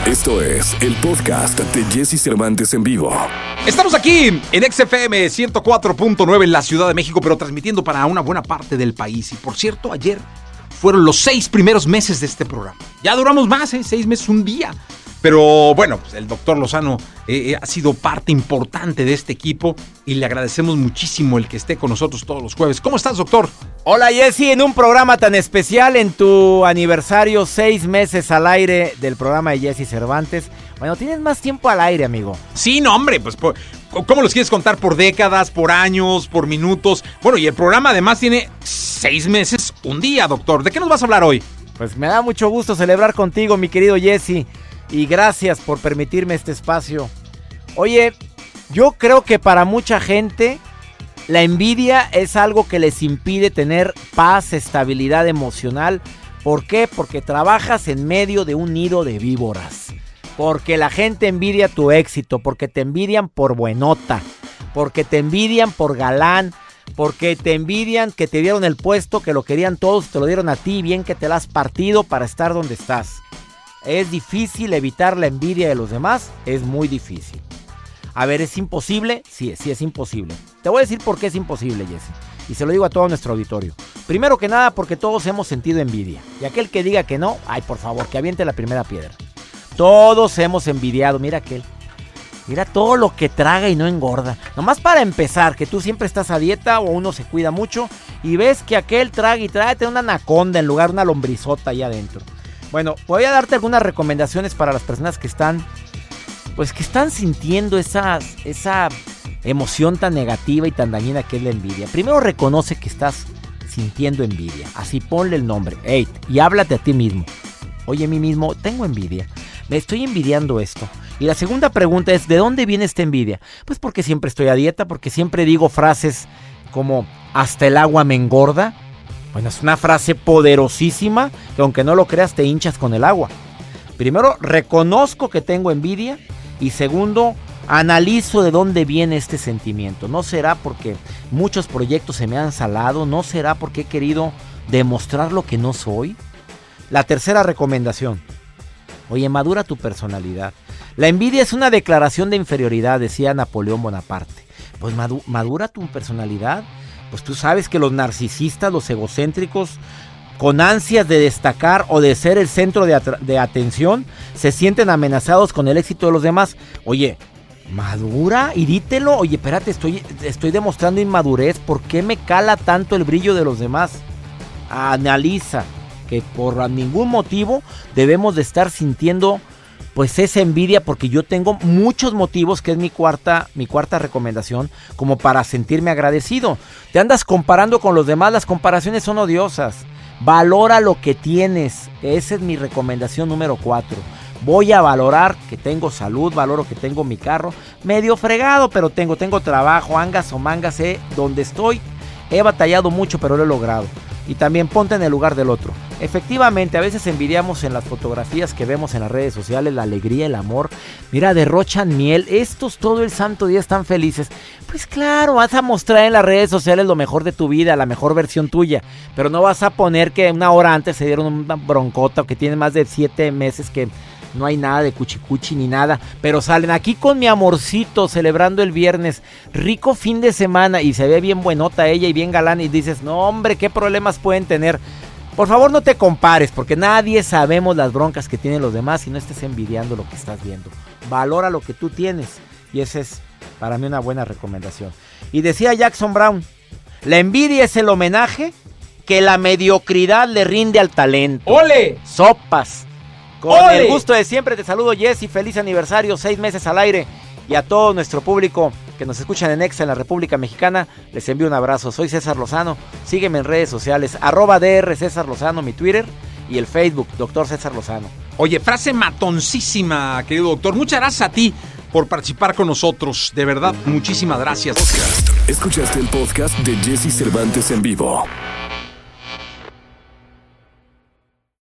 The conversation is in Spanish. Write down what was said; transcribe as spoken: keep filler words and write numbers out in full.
Esto es el podcast de Jesse Cervantes en vivo. Estamos aquí en X F M ciento cuatro punto nueve en la Ciudad de México, pero transmitiendo para una buena parte del país. Y por cierto, ayer fueron los seis primeros meses de este programa. Ya duramos más, ¿eh? Seis meses, un día. Pero bueno, pues el doctor Lozano eh, ha sido parte importante de este equipo y le agradecemos muchísimo el que esté con nosotros todos los jueves. ¿Cómo estás, doctor? Hola, Jesse, en un programa tan especial, en tu aniversario, seis meses al aire del programa de Jesse Cervantes. Bueno, tienes más tiempo al aire, amigo. Sí, no, hombre, pues por, ¿cómo los quieres contar? ¿Por décadas, por años, por minutos? Bueno, y el programa además tiene seis meses, un día, doctor. ¿De qué nos vas a hablar hoy? Pues me da mucho gusto celebrar contigo, mi querido Jesse. Y gracias por permitirme este espacio. Oye, yo creo que para mucha gente la envidia es algo que les impide tener paz, estabilidad emocional. ¿Por qué? Porque trabajas en medio de un nido de víboras. Porque la gente envidia tu éxito, porque te envidian por buenota, porque te envidian por galán, porque te envidian que te dieron el puesto, que lo querían todos, te lo dieron a ti, bien que te la has partido para estar donde estás. ¿Es difícil evitar la envidia de los demás? Es muy difícil. A ver, ¿es imposible? Sí, sí es imposible. Te voy a decir por qué es imposible, Jesse. Y se lo digo a todo nuestro auditorio. Primero que nada, porque todos hemos sentido envidia. Y aquel que diga que no, ay, por favor, que aviente la primera piedra. Todos hemos envidiado. Mira aquel. Mira todo lo que traga y no engorda. Nomás para empezar, que tú siempre estás a dieta o uno se cuida mucho y ves que aquel traga y tráete una anaconda en lugar de una lombrizota allá adentro. Bueno, voy a darte algunas recomendaciones para las personas que están, pues que están sintiendo esa, esa emoción tan negativa y tan dañina que es la envidia. Primero reconoce que estás sintiendo envidia, así ponle el nombre, hey, y háblate a ti mismo. Oye, a mí mismo, tengo envidia, me estoy envidiando esto. Y la segunda pregunta es, ¿de dónde viene esta envidia? Pues porque siempre estoy a dieta, porque siempre digo frases como, hasta el agua me engorda. Bueno, es una frase poderosísima que aunque no lo creas te hinchas con el agua. Primero, reconozco que tengo envidia y segundo, analizo de dónde viene este sentimiento. ¿No será porque muchos proyectos se me han salado? ¿No será porque he querido demostrar lo que no soy? La tercera recomendación. Oye, madura tu personalidad. La envidia es una declaración de inferioridad, decía Napoleón Bonaparte. Pues madu- madura tu personalidad. Pues tú sabes que los narcisistas, los egocéntricos, con ansias de destacar o de ser el centro de, atra- de atención, se sienten amenazados con el éxito de los demás. Oye, madura y dítelo. Oye, espérate, estoy, estoy demostrando inmadurez. ¿Por qué me cala tanto el brillo de los demás? Analiza que por ningún motivo debemos de estar sintiendo pues esa envidia, porque yo tengo muchos motivos, que es mi cuarta, mi cuarta recomendación, como para sentirme agradecido. Te andas comparando con los demás, las comparaciones son odiosas. Valora lo que tienes, esa es mi recomendación número cuatro. Voy a valorar que tengo salud, valoro que tengo mi carro, medio fregado, pero tengo, tengo trabajo, angas o mangas, eh, donde estoy, he batallado mucho, pero lo he logrado. Y también ponte en el lugar del otro. Efectivamente, a veces envidiamos en las fotografías que vemos en las redes sociales la alegría, el amor. Mira, derrochan miel. Estos todo el santo día están felices. Pues claro, vas a mostrar en las redes sociales lo mejor de tu vida, la mejor versión tuya. Pero no vas a poner que una hora antes se dieron una broncota o que tienen más de siete meses que no hay nada de cuchicuchi ni nada. Pero salen aquí con mi amorcito celebrando el viernes. Rico fin de semana y se ve bien buenota ella y bien galán. Y dices, no hombre, ¿qué problemas pueden tener? Por favor, no te compares, porque nadie sabemos las broncas que tienen los demás y no estés envidiando lo que estás viendo. Valora lo que tú tienes y esa es para mí una buena recomendación. Y decía Jackson Brown, la envidia es el homenaje que la mediocridad le rinde al talento. ¡Ole! Sopas. Con ¡Ole! el gusto de siempre te saludo, Jesse, feliz aniversario, seis meses al aire. Y a todo nuestro público que nos escuchan en Exa en la República Mexicana, les envío un abrazo. Soy César Lozano, sígueme en redes sociales, arroba DR César Lozano, mi Twitter, y el Facebook, doctor César Lozano. Oye, frase matoncísima, querido doctor. Muchas gracias a ti por participar con nosotros. De verdad, muchísimas gracias. Podcast. Escuchaste el podcast de Jesse Cervantes en vivo.